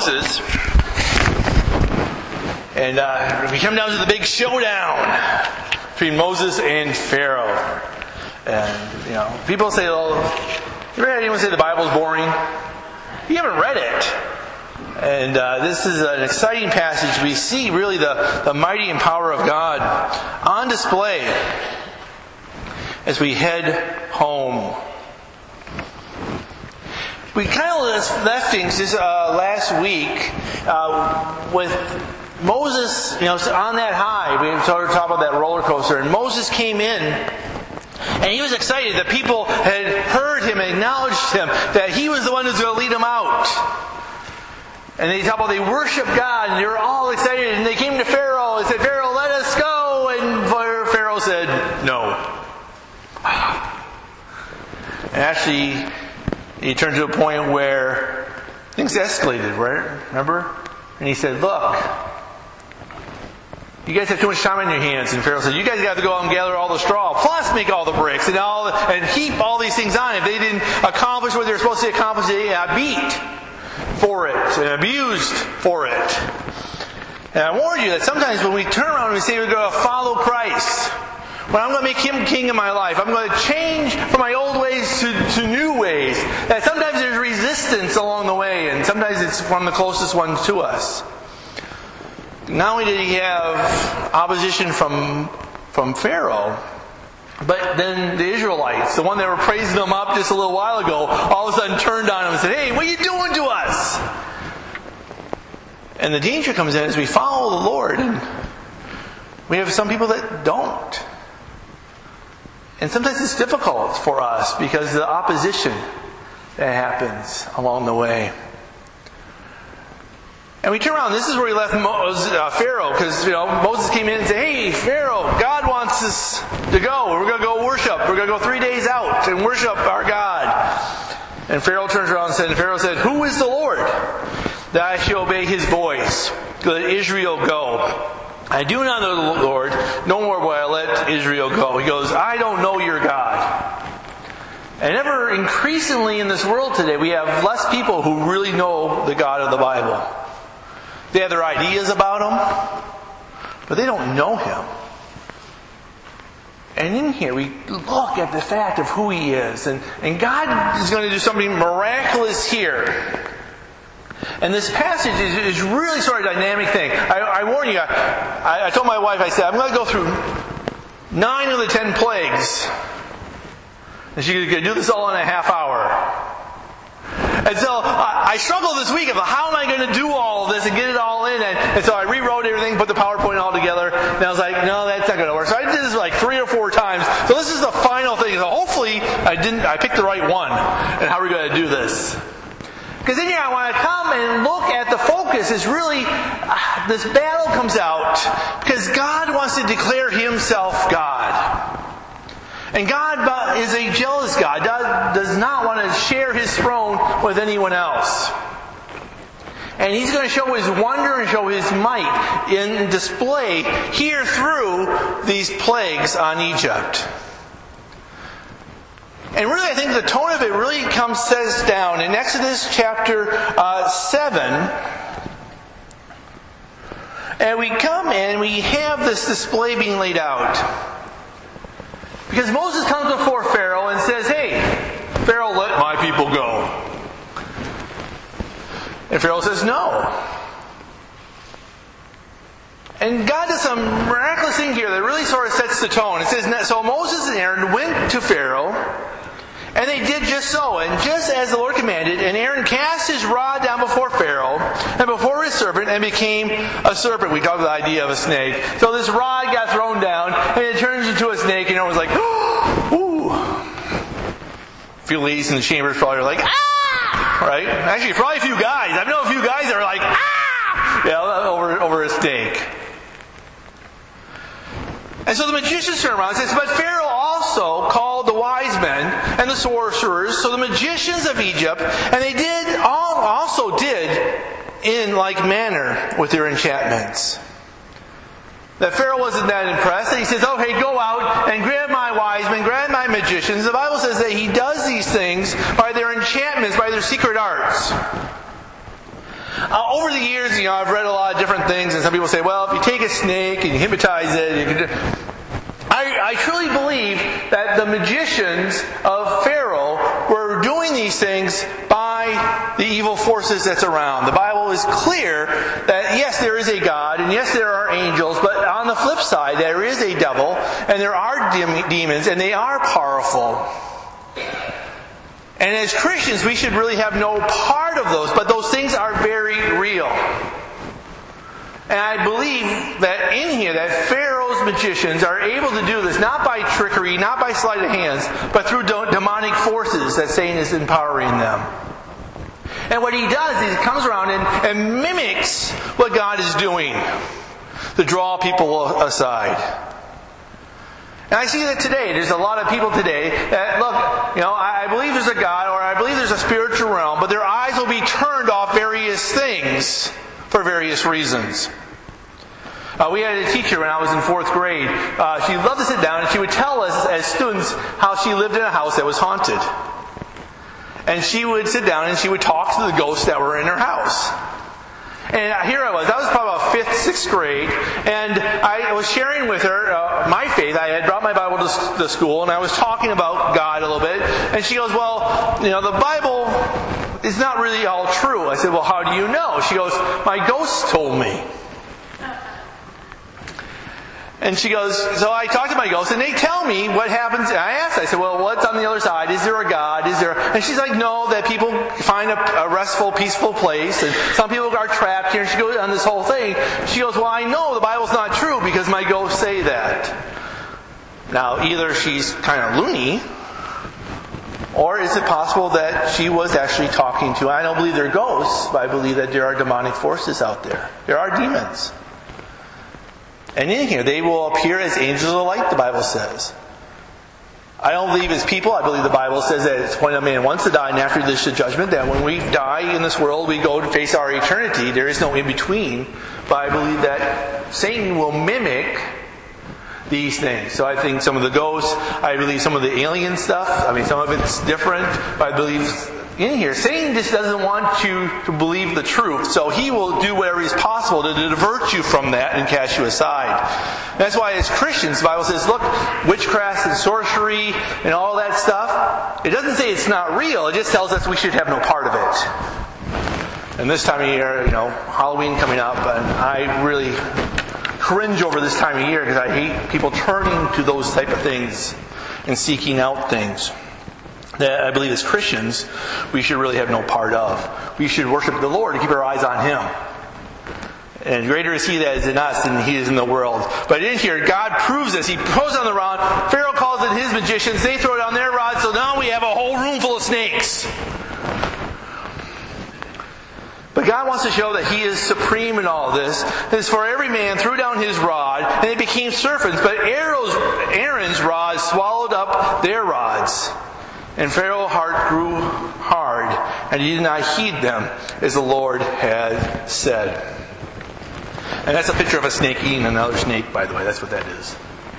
Moses. And we come down to the big showdown between Moses and Pharaoh. And, people say, "Oh, you ever had anyone say the Bible's boring?" You haven't read it. And this is an exciting passage. We see really the mighty and power of God on display as we head home. We kind of left things just last week with Moses, on that high. We started talking about that roller coaster, and Moses came in, and he was excited that people had heard him and acknowledged him, that he was the one who's going to lead them out. And they talk about they worship God, and they were all excited, and they came to Pharaoh and said, "Pharaoh, let us go." And Pharaoh said, "No." And actually, he turned to a point where things escalated, right? Remember? And he said, "Look, you guys have too much time on your hands." And Pharaoh said, "You guys got to go out and gather all the straw, plus make all the bricks, and heap all these things on. If they didn't accomplish what they were supposed to accomplish, they got beat for it and abused for it." And I warned you that sometimes when we turn around and we say we're going to follow Christ, when I'm going to make Him king in my life, I'm going to change from my old ways to new ways, that sometimes there's resistance along the way, and sometimes it's from the closest ones to us. Not only did he have opposition from Pharaoh, but then the Israelites, the one that were praising him up just a little while ago, all of a sudden turned on him and said, "Hey, what are you doing to us?" And the danger comes in as we follow the Lord, and we have some people that don't. And sometimes it's difficult for us because of the opposition that happens along the way. And we turn around. This is where we left Pharaoh, because Moses came in and said, "Hey, Pharaoh, God wants us to go. We're going to go worship. We're going to go 3 days out and worship our God." And Pharaoh turns around and Pharaoh said, "Who is the Lord, that I shall obey His voice, let Israel go? I do not know the Lord, no more will I let Israel go." He goes, "I don't know your God." And ever increasingly in this world today, we have less people who really know the God of the Bible. They have their ideas about Him, but they don't know Him. And in here we look at the fact of who He is. And God is going to do something miraculous here. And this passage is really sort of a dynamic thing. I warn you, I told my wife, I said, I'm going to go through 9 of the 10 plagues. And she's going to do this all in a half hour. And so I struggled this week of how am I going to do all of this and get it all in. And so I rewrote everything, put the PowerPoint all together. And I was like, no, that's not going to work. So I did this like 3 or 4 times. So this is the final thing. So hopefully I picked the right one. And how are we going to do this? Because in here I want to come and look at the focus is really, this battle comes out because God wants to declare Himself God. And God is a jealous God. God does not want to share His throne with anyone else. And He's going to show His wonder and show His might in display here through these plagues on Egypt. And really, I think the tone of it really says down in Exodus chapter 7. And we come and we have this display being laid out. Because Moses comes before Pharaoh and says, "Hey, Pharaoh, let my people go." And Pharaoh says, "No." And God does some miraculous thing here that really sort of sets the tone. It says, "So Moses and Aaron went to Pharaoh, and they did just so, and just as the Lord commanded, and Aaron cast his rod down before Pharaoh, and before his servant, and became a serpent." We talked about the idea of a snake. So this rod got thrown down, and it turns into a snake, and everyone's like, "Ooh." A few ladies in the chambers probably are like, "Ah!" Right? Actually, probably a few guys. I know a few guys that are like, "Ah!" Yeah, over a snake. And so the magicians turn around and says, "But Pharaoh also called the wise men and the sorcerers, so the magicians of Egypt, and they also did in like manner with their enchantments." That Pharaoh wasn't that impressed. And he says, "Okay, go out and grab my wise men, grab my magicians." The Bible says that he does these things by their enchantments, by their secret arts. Over the years, I've read a lot of different things, and some people say, well, if you take a snake and you hypnotize it, you can I truly believe that the magicians of Pharaoh were doing these things by the evil forces that's around. The Bible is clear that yes, there is a God, and yes, there are angels, but on the flip side, there is a devil, and there are demons, and they are powerful. And as Christians, we should really have no part of those, but those things are very real. And I believe that in here, that Pharaoh's magicians are able to do this not by trickery, not by sleight of hands, but through demonic forces that Satan is empowering them. And what he does is he comes around and mimics what God is doing to draw people aside. And I see that today. There's a lot of people today that, look, I believe there's a God, or I believe there's a spiritual realm, but their eyes will be turned off various things for various reasons. We had a teacher when I was in 4th grade. She loved to sit down and she would tell us as students how she lived in a house that was haunted. And she would sit down and she would talk to the ghosts that were in her house. And here I was. That was probably about 5th, 6th grade. And I was sharing with her my faith. I had brought my Bible to school and I was talking about God a little bit. And she goes, well, the Bible is not really all true. I said, well, how do you know? She goes, my ghosts told me. And she goes, so I talk to my ghosts, and they tell me what happens. And I asked, I said, well, what's on the other side? Is there a God? And she's like, no, that people find a restful, peaceful place, and some people are trapped here. And she goes on this whole thing. She goes, well, I know the Bible's not true because my ghosts say that. Now, either she's kind of loony, or is it possible that she was actually talking to, I don't believe they're ghosts, but I believe that there are demonic forces out there. There are demons. And in here, they will appear as angels of light, the Bible says. I don't believe as people. I believe the Bible says that it's when a man wants to die and after this the judgment, that when we die in this world, we go to face our eternity. There is no in-between. But I believe that Satan will mimic these things. So I think some of the ghosts, I believe some of the alien stuff, some of it's different, but I believe in here, Satan just doesn't want you to believe the truth. So he will do whatever is possible to divert you from that and cast you aside. And that's why as Christians, the Bible says, look, witchcraft and sorcery and all that stuff, it doesn't say it's not real. It just tells us we should have no part of it. And this time of year, Halloween coming up, and I really cringe over this time of year because I hate people turning to those type of things and seeking out things that I believe as Christians we should really have no part of. We should worship the Lord and keep our eyes on Him. And greater is He that is in us than He is in the world. But in here, God proves this. He throws on the rod. Pharaoh calls in his magicians. They throw down their rods. So now we have a whole room full of snakes. But God wants to show that He is supreme in all this. As for every man threw down his rod, and they became serpents. But Aaron's rod swallowed up their rods. And Pharaoh's heart grew hard, and he did not heed them, as the Lord had said. And that's a picture of a snake eating another snake, by the way. That's what that is.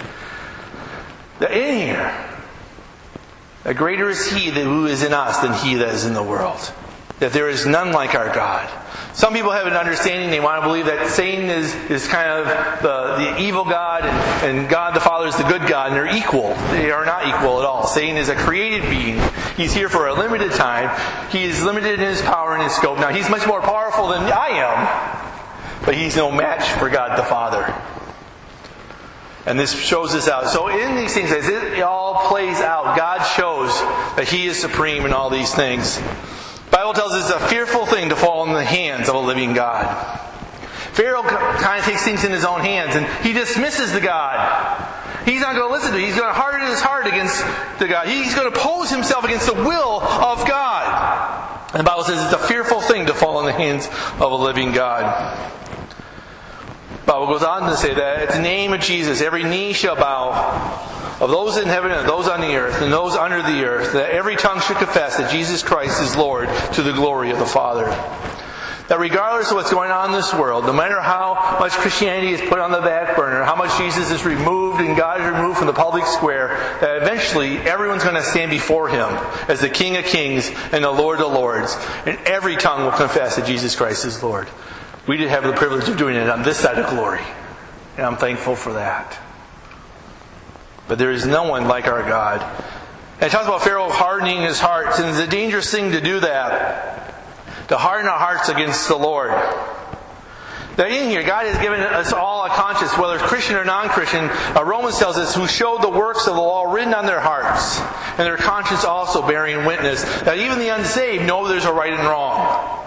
In here, that greater is He who is in us than he that is in the world. That there is none like our God. Some people have an understanding, they want to believe that Satan is kind of the evil God and God the Father is the good God, and they're equal. They are not equal at all. Satan is a created being. He's here for a limited time. He is limited in his power and his scope. Now, he's much more powerful than I am, but he's no match for God the Father. And this shows us out. So in these things, as it all plays out, God shows that He is supreme in all these things. The Bible tells us it's a fearful thing to fall in the hands of a living God. Pharaoh kind of takes things in his own hands and he dismisses the God. He's not going to listen to it. He's going to harden his heart against the God. He's going to pose himself against the will of God. And the Bible says it's a fearful thing to fall in the hands of a living God. The Bible goes on to say that at the name of Jesus, every knee shall bow, of those in heaven and those on the earth and those under the earth, that every tongue should confess that Jesus Christ is Lord, to the glory of the Father. That regardless of what's going on in this world, no matter how much Christianity is put on the back burner, how much Jesus is removed and God is removed from the public square, that eventually everyone's going to stand before Him as the King of Kings and the Lord of Lords. And every tongue will confess that Jesus Christ is Lord. We did have the privilege of doing it on this side of glory. And I'm thankful for that. But there is no one like our God. And it talks about Pharaoh hardening his heart. And it's a dangerous thing to do that. To harden our hearts against the Lord. Now in here, God has given us all a conscience, whether it's Christian or non-Christian. Romans tells us, who showed the works of the law written on their hearts, and their conscience also bearing witness. Now even the unsaved know there's a right and wrong.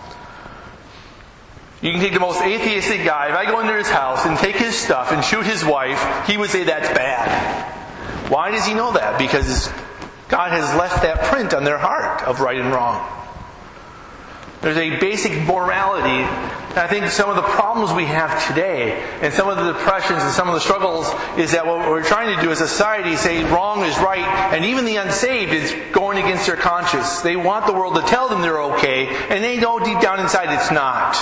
You can take the most atheistic guy. If I go into his house and take his stuff and shoot his wife, he would say that's bad. Why does he know that? Because God has left that print on their heart of right and wrong. There's a basic morality. And I think some of the problems we have today, and some of the depressions and some of the struggles, is that what we're trying to do as a society, say wrong is right, and even the unsaved is going against their conscience. They want the world to tell them they're okay, and they know deep down inside it's not.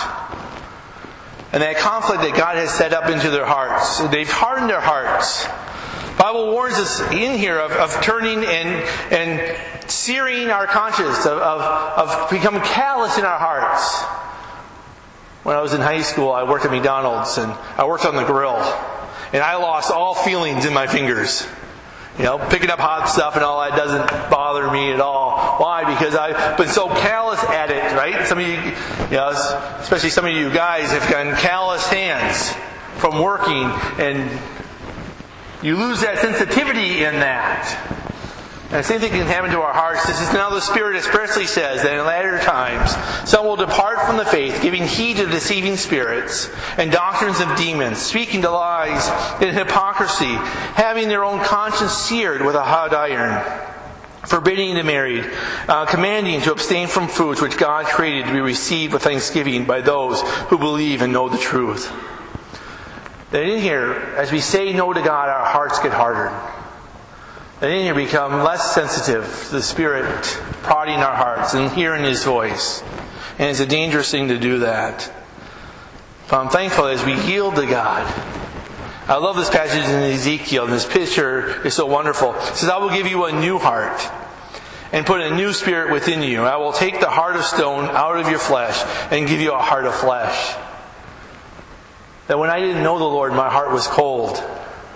And that conflict that God has set up into their hearts, they've hardened their hearts. The Bible warns us in here of turning and searing our conscience, of becoming callous in our hearts. When I was in high school, I worked at McDonald's and I worked on the grill. And I lost all feelings in my fingers. Picking up hot stuff and all that doesn't bother me at all. Why? Because I've been so callous at it, right? Some of you, especially some of you guys, have gotten callous hands from working, and you lose that sensitivity in that. And the same thing can happen to our hearts. This is now the Spirit expressly says that in latter times some will depart from the faith, giving heed to deceiving spirits and doctrines of demons, speaking to lies and hypocrisy, having their own conscience seared with a hot iron, forbidding the married, commanding to abstain from foods which God created to be received with thanksgiving by those who believe and know the truth. That in here, as we say no to God, our hearts get harder. And in here become less sensitive to the Spirit prodding our hearts and hearing His voice. And it's a dangerous thing to do that. But I'm thankful as we yield to God. I love this passage in Ezekiel, and this picture is so wonderful. It says, I will give you a new heart and put a new spirit within you. I will take the heart of stone out of your flesh and give you a heart of flesh. That when I didn't know the Lord, my heart was cold.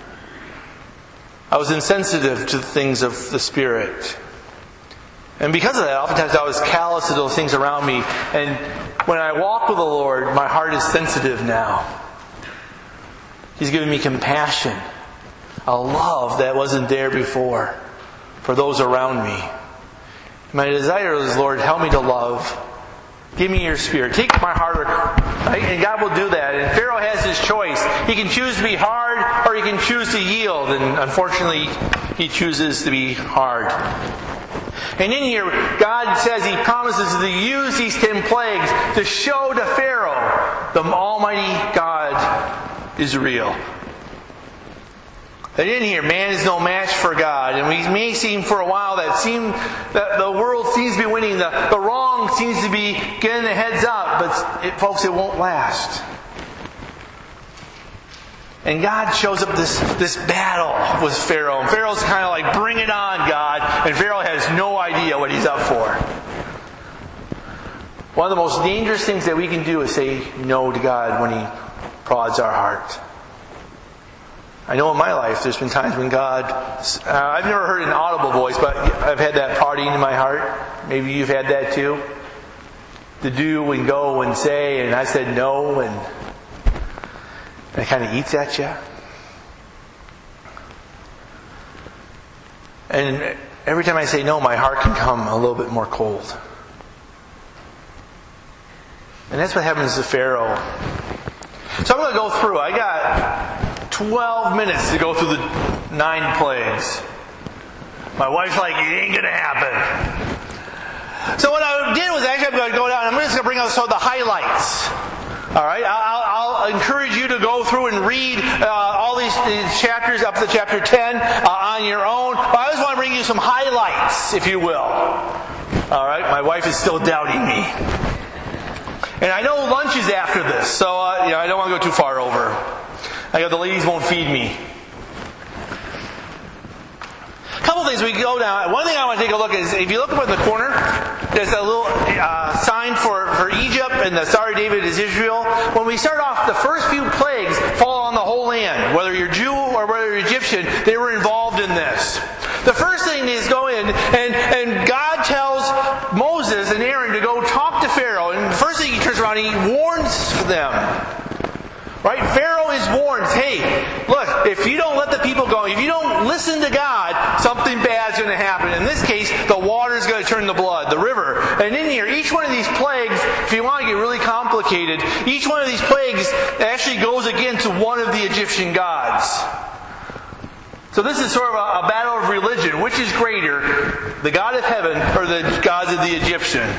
I was insensitive to the things of the Spirit. And because of that, oftentimes I was callous to those things around me. And when I walk with the Lord, my heart is sensitive now. He's given me compassion, a love that wasn't there before for those around me. My desire is, Lord, help me to love. Give me your Spirit. Take my heart. Right? And God will do that. And Pharaoh has his choice. He can choose to be hard or he can choose to yield. And unfortunately, he chooses to be hard. And in here, God says He promises to use these 10 plagues to show to Pharaoh the Almighty God is real. That in here, man is no match for God. And we may seem for a while that the world seems to be winning, the wrong seems to be getting the heads up, but folks, it won't last. And God shows up this battle with Pharaoh. And Pharaoh's kind of like, bring it on, God. And Pharaoh has no idea what he's up for. One of the most dangerous things that we can do is say no to God when He prods our heart. I know in my life there's been times when God, I've never heard an audible voice, but I've had that prodding in my heart. Maybe you've had that too. To do and go and say, and I said no, and it kind of eats at you. And every time I say no, my heart can come a little bit more cold. And that's what happens to Pharaoh. So I'm going to go through. I got 12 minutes to go through the 9 plagues. My wife's like, it ain't going to happen. So what I did was actually I'm going to go down and I'm just going to bring out some of the highlights. Alright, I'll encourage you to go through and read all these chapters up to chapter 10 on your own. But I just want to bring you some highlights, if you will. Alright, my wife is still doubting me. And I know lunch is after this, so I don't want to go too far over. I know the ladies won't feed me. A couple things we go down. One thing I want to take a look at is, if you look up in the corner, there's a little sign for Egypt, and the Star of David is Israel. When we start off, the first few plagues fall on the whole land. Whether you're Jew or whether you're Egyptian, they were involved in this. The first thing is go in, and God tells Moses and Aaron to go talk to Pharaoh. And the first thing he turns around, he warns them. Right? Pharaoh is warned, hey, look, if you don't let the people go, if you don't listen to God, something bad's going to happen. In this case, the water's going to turn to blood, the river. And in here, each one of these plagues, if you want to get really complicated, each one of these plagues actually goes against one of the Egyptian gods. So this is sort of a battle of religion. Which is greater, the God of heaven or the gods of the Egyptian?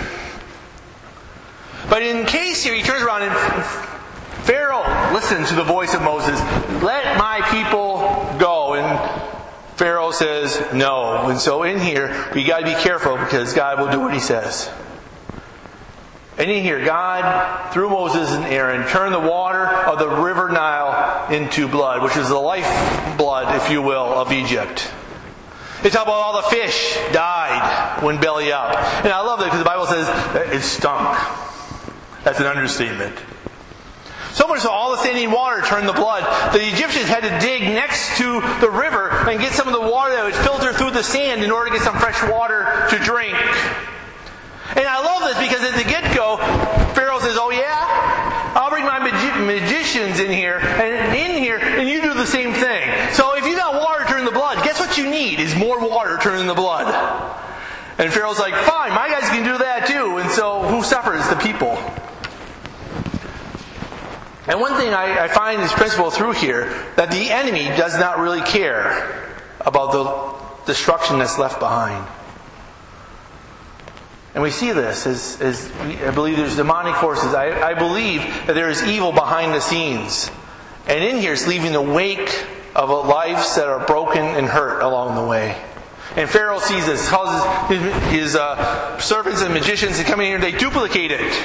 But in case here, he turns around and Pharaoh listens to the voice of Moses. Let my people go. And Pharaoh says no. And so in here, we got to be careful because God will do what he says. And in here, God, through Moses and Aaron, turned the water of the river Nile into blood, which is the life blood, if you will, of Egypt. They talk about all the fish died when belly up. And I love that because the Bible says it stunk. That's an understatement. So much so all the standing water turned to blood. The Egyptians had to dig next to the river and get some of the water that would filter through the sand in order to get some fresh water to drink. And I love this because at the get-go, Pharaoh says, oh yeah? I'll bring my magicians in here, and you do the same thing. So if you got water turning to blood, guess what you need is more water turning to blood. And Pharaoh's like, fine, my guys can do that too. And so who suffers? The people. And one thing I find this principle through here, that the enemy does not really care about the destruction that's left behind. And we see this as I believe there's demonic forces. I believe that there is evil behind the scenes. And in here it's leaving the wake of lives that are broken and hurt along the way. And Pharaoh sees this, calls his servants and magicians to come in here and they duplicate it.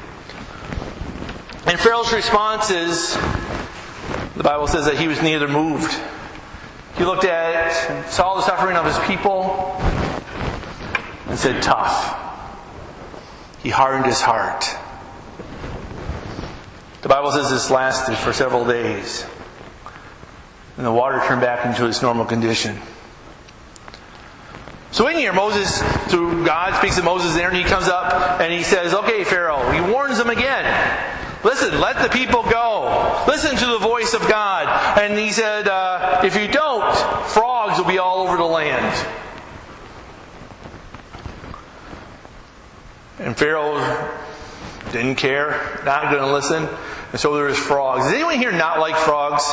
And Pharaoh's response is, the Bible says that he was neither moved. He looked at, saw the suffering of his people, and said, tough. He hardened his heart. The Bible says this lasted for several days. And the water turned back into its normal condition. So in here, Moses, through God, speaks to Moses there, and he comes up and he says, okay, Pharaoh, he warns them again. Listen, let the people go. Listen to the voice of God. And he said, if you don't, frogs will be all over the land. And Pharaoh didn't care, not going to listen. And so there was frogs. Does anyone here not like frogs?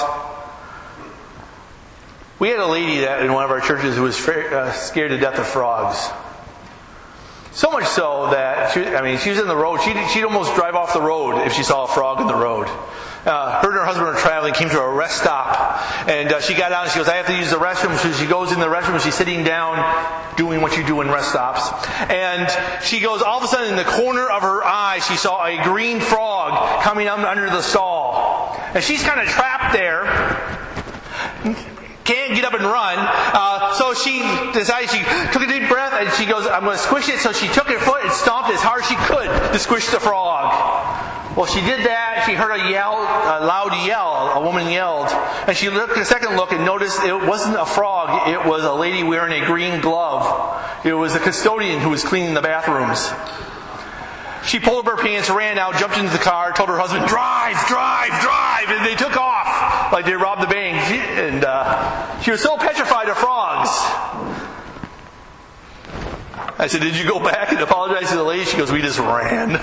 We had a lady that in one of our churches who was scared to death of frogs. So much so that she was in the road. She'd almost drive off the road if she saw a frog in the road. Her and her husband were traveling, came to a rest stop, and she got out and she goes, I have to use the restroom. So she goes in the restroom and she's sitting down doing what you do in rest stops. And she goes, all of a sudden in the corner of her eye she saw a green frog coming up under the stall. And she's kind of trapped there. Can't get up and run. So she decided, she took a deep breath and she goes, I'm going to squish it. So she took her foot and stomped as hard as she could to squish the frog. Well, she did that. She heard a loud yell. A woman yelled. And she took a second look and noticed it wasn't a frog. It was a lady wearing a green glove. It was a custodian who was cleaning the bathrooms. She pulled up her pants, ran out, jumped into the car, told her husband, drive, drive, drive. And they took off like they robbed the bank. She was so petrified of frogs. I said, did you go back and apologize to the lady? She goes, we just ran,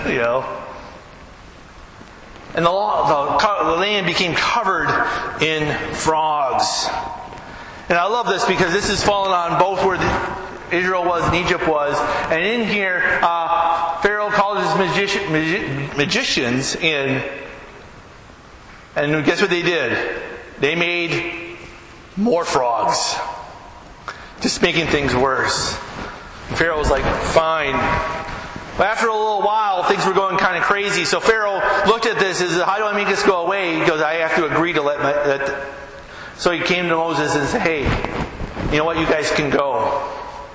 And the land became covered in frogs. And I love this because this is fallen on both where Israel was and Egypt was. And in here, Pharaoh called his magicians in. And guess what they did? They made more frogs. Just making things worse. Pharaoh was like, fine. But after a little while, things were going kind of crazy. So Pharaoh looked at this and said, how do I make this go away? He goes, I have to agree to let So he came to Moses and said, hey, you know what? You guys can go.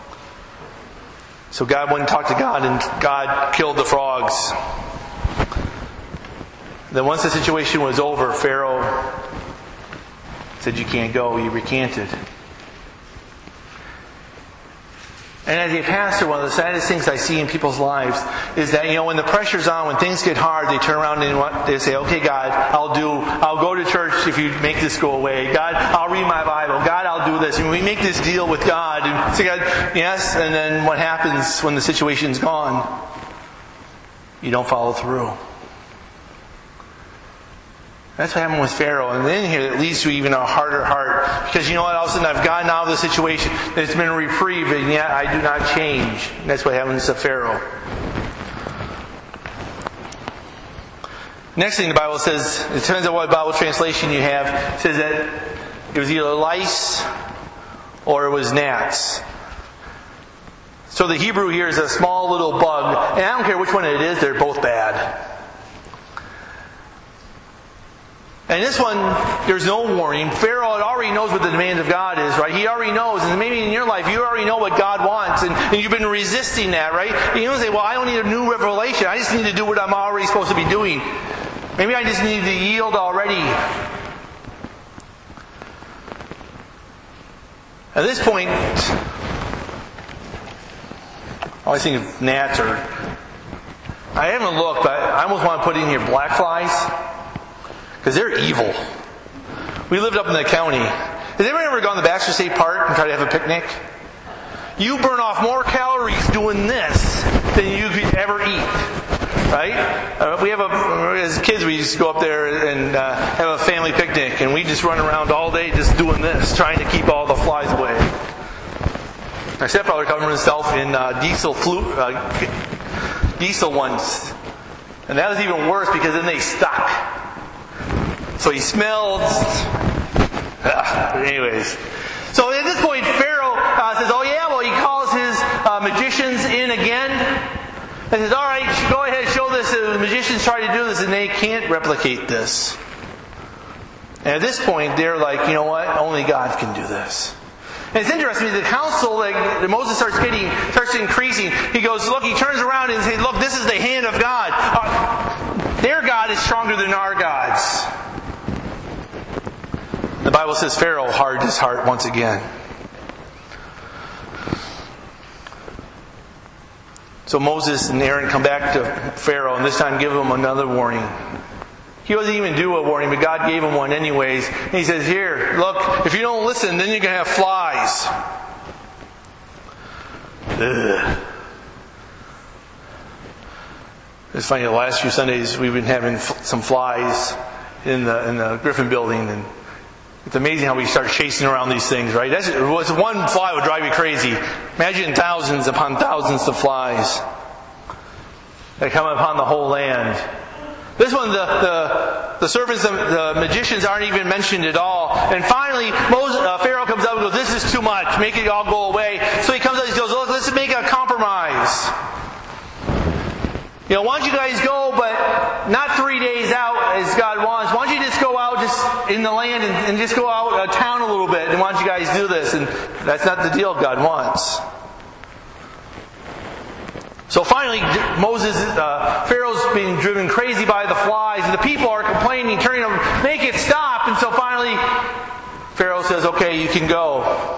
So God went and talked to God, and God killed the frogs. Then once the situation was over, Pharaoh said, you can't go. He recanted. And as a pastor, one of the saddest things I see in people's lives is that, when the pressure's on, when things get hard, they turn around and they say, okay, God, I'll go to church if you make this go away. God, I'll read my Bible. God, I'll do this. And we make this deal with God and say, God, yes, and then what happens when the situation's gone? You don't follow through. That's what happened with Pharaoh. And then here it leads to even a harder heart. Because you know what? All of a sudden I've gotten out of the situation. It's been a reprieve, and yet I do not change. And that's what happens to Pharaoh. Next thing the Bible says, it depends on what Bible translation you have, it says that it was either lice or it was gnats. So the Hebrew here is a small little bug. And I don't care which one it is, they're both bad. And this one, there's no warning. Pharaoh already knows what the demand of God is, right? He already knows. And maybe in your life, you already know what God wants. And you've been resisting that, right? You don't say, well, I don't need a new revelation. I just need to do what I'm already supposed to be doing. Maybe I just need to yield already. At this point, I always think of gnats or... I haven't looked, but I almost want to put in here black flies. Because they're evil. We lived up in the county. Has anyone ever gone to Baxter State Park and tried to have a picnic? You burn off more calories doing this than you could ever eat. Right? As kids, we used to go up there and have a family picnic, and we just run around all day just doing this, trying to keep all the flies away. My stepfather covered himself in diesel ones. And that was even worse because then they stuck. So he smelled. Anyways. So at this point, Pharaoh says, oh yeah, well, he calls his magicians in again. And says, all right, go ahead, show this. The magicians try to do this, and they can't replicate this. And at this point, they're like, you know what? Only God can do this. And it's interesting, the counsel that Moses starts increasing. He goes, look, he turns around and says, look, this is the hand of God. Their God is stronger than our gods. The Bible says Pharaoh hardened his heart once again. So Moses and Aaron come back to Pharaoh and this time give him another warning. He wasn't even due a warning, but God gave him one anyways. And he says, here, look, if you don't listen, then you're going to have flies. Ugh. It's funny, the last few Sundays we've been having some flies in the Griffin building, and it's amazing how we start chasing around these things, right? One fly would drive you crazy. Imagine thousands upon thousands of flies that come upon the whole land. This one, the servants, the magicians aren't even mentioned at all. And finally, Pharaoh comes up and goes, this is too much. Make it all go away. So he comes up and he goes, look, let's make a compromise. Why don't you guys go, but not 3 days out as God wants. Why don't you just go out just in the land and just go out of town a little bit, and why don't you guys do this? And that's not the deal God wants. So finally, Pharaoh's being driven crazy by the flies, and the people are complaining, turning them, make it stop. And so finally, Pharaoh says, okay, you can go.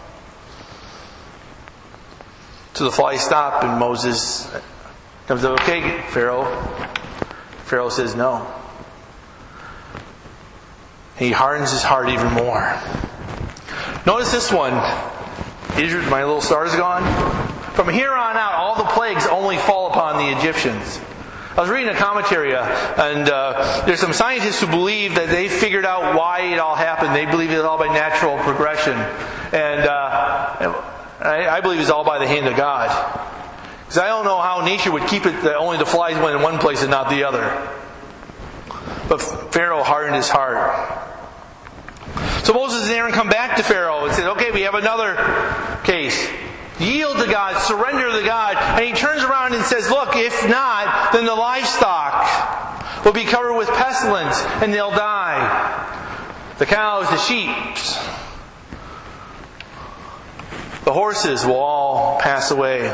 So the flies stop, and Moses comes up, okay, Pharaoh. Pharaoh says no. He hardens his heart even more. Notice this one. My little star's gone. From here on out, all the plagues only fall upon the Egyptians. I was reading a commentary, and there's some scientists who believe that they figured out why it all happened. They believe it's all by natural progression. And I believe it's all by the hand of God. Because I don't know how nature would keep it that only the flies went in one place and not the other. But Pharaoh hardened his heart. So Moses and Aaron come back to Pharaoh and said, okay, we have another case. Yield to God, surrender to God. And he turns around around and says, look, if not, then the livestock will be covered with pestilence and they'll die. The cows, the sheep, the horses will all pass away.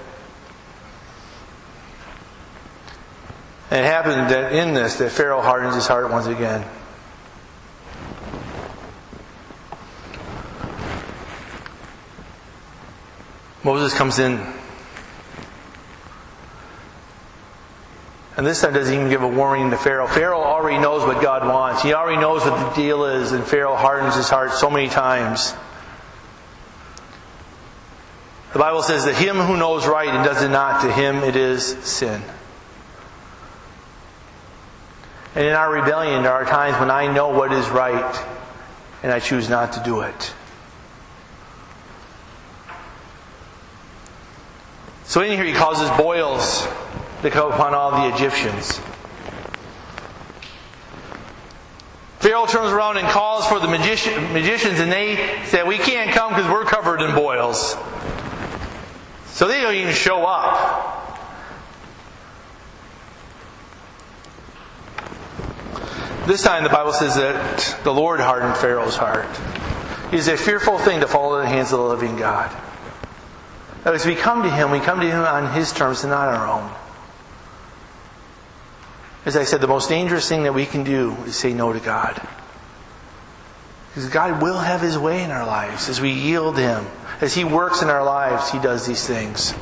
And it happened that in this, that Pharaoh hardens his heart once again. Moses comes in. And this time doesn't even give a warning to Pharaoh. Pharaoh already knows what God wants. He already knows what the deal is. And Pharaoh hardens his heart so many times. The Bible says that him who knows right and does it not, to him it is sin. And in our rebellion, there are times when I know what is right and I choose not to do it. So in here he causes boils to come upon all the Egyptians. Pharaoh turns around and calls for the magicians, and they say, we can't come because we're covered in boils. So they don't even show up. This time the Bible says that the Lord hardened Pharaoh's heart. It is a fearful thing to fall in the hands of the living God. As we come to Him on His terms and not our own. As I said, the most dangerous thing that we can do is say no to God. Because God will have His way in our lives as we yield to Him. As He works in our lives, He does these things.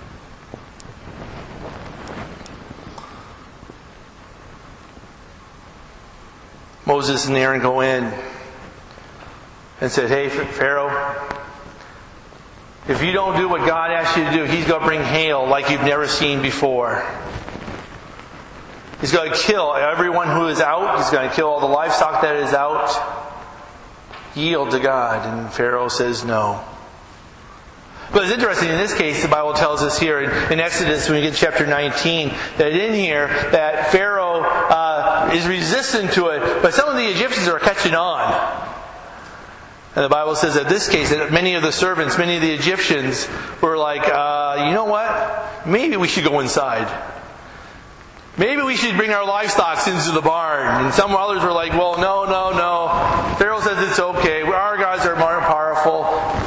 Moses and Aaron go in and said, hey, Pharaoh, if you don't do what God asks you to do, He's going to bring hail like you've never seen before. He's going to kill everyone who is out. He's going to kill all the livestock that is out. Yield to God. And Pharaoh says no. But it's interesting, in this case, the Bible tells us here in Exodus, when we get to chapter 19, that in here, that Pharaoh is resistant to it, but some of the Egyptians are catching on. And the Bible says that in this case, that many of the servants, many of the Egyptians were like, you know what? Maybe we should go inside. Maybe we should bring our livestock into the barn. And some others were like, well, no. Pharaoh says it's okay. Our gods are more powerful.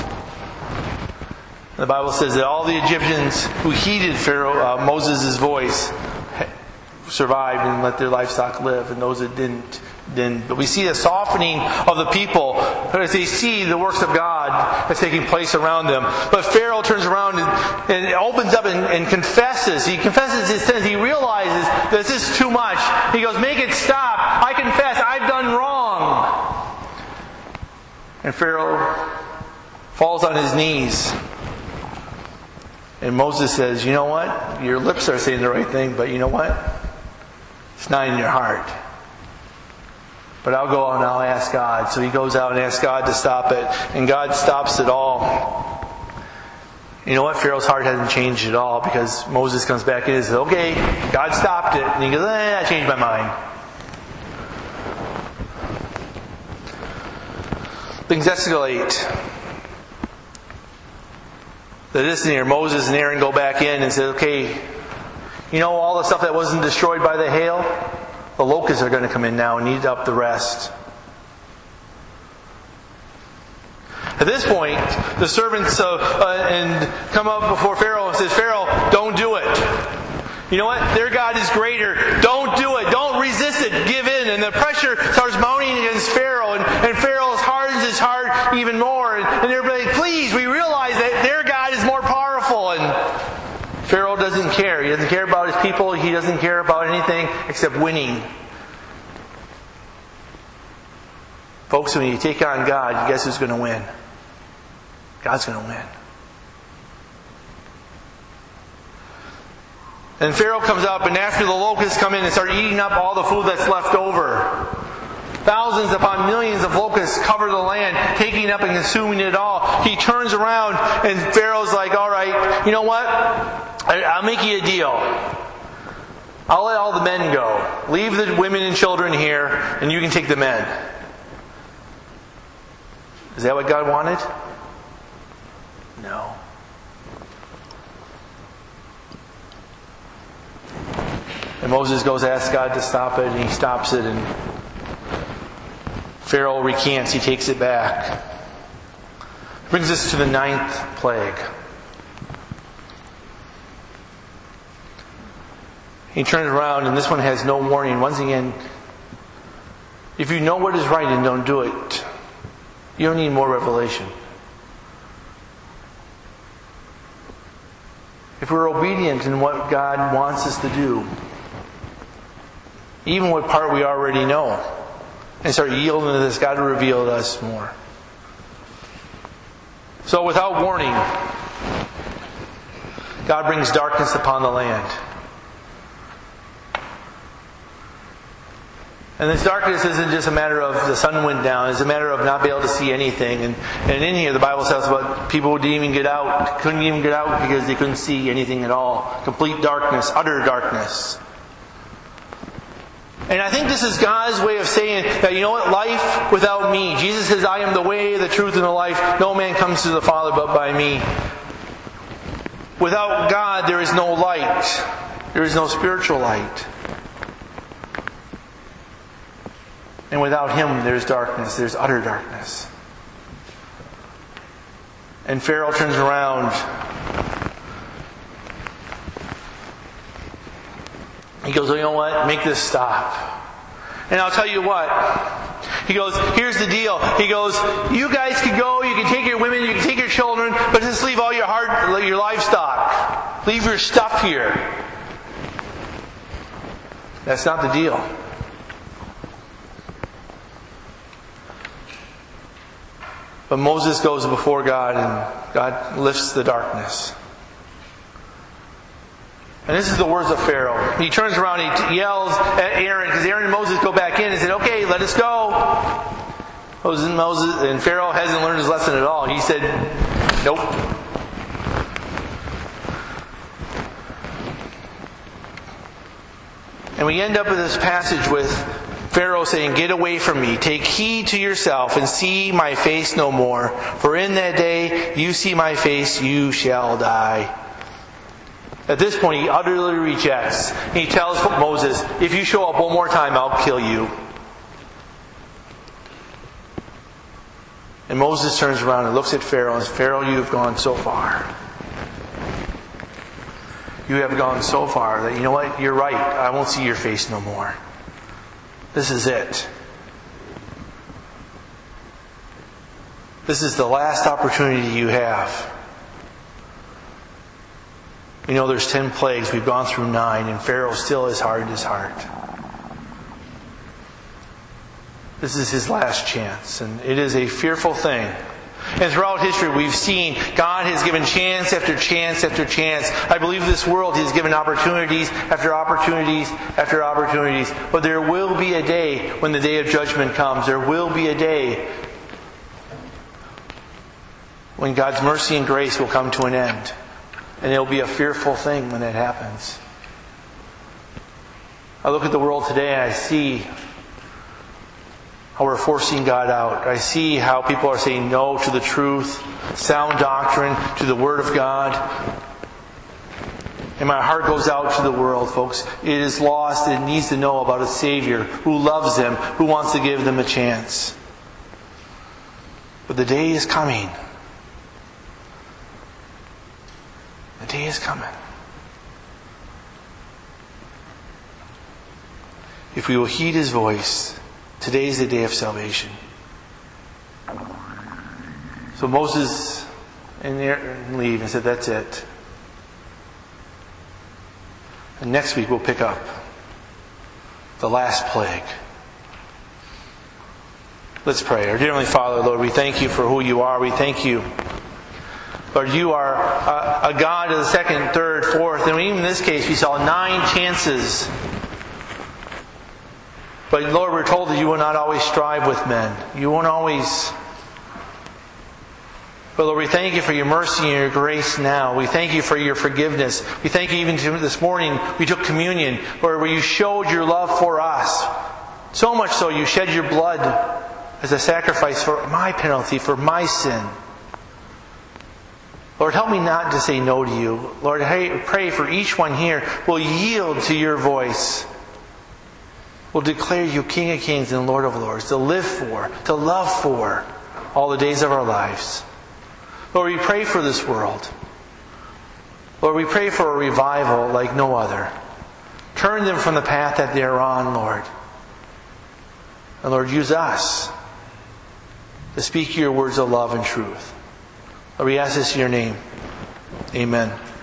The Bible says that all the Egyptians who heeded Moses' voice survived and let their livestock live, and those that didn't. But we see a softening of the people as they see the works of God that's taking place around them. But Pharaoh turns around and opens up and confesses. He confesses his sins. He realizes this is too much. He goes, make it stop. I confess, I've done wrong. And Pharaoh falls on his knees. And Moses says, you know what? Your lips are saying the right thing, but you know what? It's not in your heart. But I'll go out and I'll ask God. So he goes out and asks God to stop it. And God stops it all. You know what? Pharaoh's heart hasn't changed at all, because Moses comes back in and says, okay, God stopped it. And he goes, I changed my mind. Things escalate. This near Moses and Aaron go back in and say, okay, you know all the stuff that wasn't destroyed by the hail? The locusts are going to come in now and eat up the rest. At this point, the servants and come up before Pharaoh and says, Pharaoh, don't do it. You know what? Their God is greater. Don't do it. Don't resist it. Give in. And the pressure starts mounting against Pharaoh. And Pharaoh hardens his heart even more. And they're like, please, we realize that their God is more powerful. And Pharaoh doesn't care. He doesn't care about his people. He doesn't care about anything except winning. Folks, when you take on God, guess who's going to win? God's going to win. And Pharaoh comes up, and after the locusts come in and start eating up all the food that's left over, thousands upon millions of locusts cover the land, taking up and consuming it all. He turns around, and Pharaoh's like, all right, you know what? I'll make you a deal. I'll let all the men go. Leave the women and children here, and you can take the men. Is that what God wanted? No. And Moses goes to ask God to stop it, and he stops it, and Pharaoh recants, he takes it back. Brings us to the 9th plague. He turns around, and this one has no warning. Once again, if you know what is right and don't do it, you don't need more revelation. If we're obedient in what God wants us to do, even what part we already know, and start yielding to this, God will reveal to us more. So without warning, God brings darkness upon the land. And this darkness isn't just a matter of the sun went down. It's a matter of not being able to see anything. And in here, the Bible tells about people who didn't even get out, couldn't even get out because they couldn't see anything at all. Complete darkness, utter darkness. And I think this is God's way of saying that, you know what, life without me. Jesus says, I am the way, the truth, and the life. No man comes to the Father but by me. Without God, there is no light. There is no spiritual light. And without Him, there's darkness. There's utter darkness. And Pharaoh turns around. He goes, you know what? Make this stop. And I'll tell you what. He goes, here's the deal. He goes, you guys can go, you can take your women, you can take your children, but just leave all your livestock. Leave your stuff here. That's not the deal. But Moses goes before God, and God lifts the darkness. And this is the words of Pharaoh. He turns around, he yells at Aaron, because Aaron and Moses go back in and said, okay, let us go. Moses and Pharaoh hasn't learned his lesson at all. He said, nope. And we end up in this passage with Pharaoh saying, get away from me, take heed to yourself, and see my face no more. For in that day you see my face, you shall die. At this point, he utterly rejects. He tells Moses, if you show up one more time, I'll kill you. And Moses turns around and looks at Pharaoh and says, Pharaoh, you have gone so far. You have gone so far that, you know what, you're right. I won't see your face no more. This is it. This is the last opportunity you have. You know, there's 10 plagues. We've gone through 9, and Pharaoh still has hardened his heart. This is his last chance, and it is a fearful thing. And throughout history, we've seen God has given chance after chance after chance. I believe this world has given opportunities after opportunities after opportunities. But there will be a day when the day of judgment comes. There will be a day when God's mercy and grace will come to an end. And it'll be a fearful thing when that happens. I look at the world today and I see how we're forcing God out. I see how people are saying no to the truth, sound doctrine, to the Word of God. And my heart goes out to the world, folks. It is lost. It needs to know about a Savior who loves them, who wants to give them a chance. But the day is coming. The day is coming. If we will heed His voice, today is the day of salvation. So Moses and Aaron leave and said, that's it. And next week we'll pick up the last plague. Let's pray. Our dear Heavenly Father, Lord, we thank You for who You are. We thank You. Lord, You are a God of the second, third, fourth, and even in this case we saw 9 chances. But Lord, we're told that You will not always strive with men. You won't always. But Lord, we thank You for Your mercy and Your grace now. We thank You for Your forgiveness. We thank You even this morning we took communion where You showed Your love for us. So much so You shed Your blood as a sacrifice for my penalty, for my sin. Lord, help me not to say no to you. Lord, I pray for each one here will yield to your voice. Will declare you King of Kings and Lord of Lords, to live for, to love for all the days of our lives. Lord, we pray for this world. Lord, we pray for a revival like no other. Turn them from the path that they are on, Lord. And Lord, use us to speak your words of love and truth. Lord, we ask this in your name. Amen.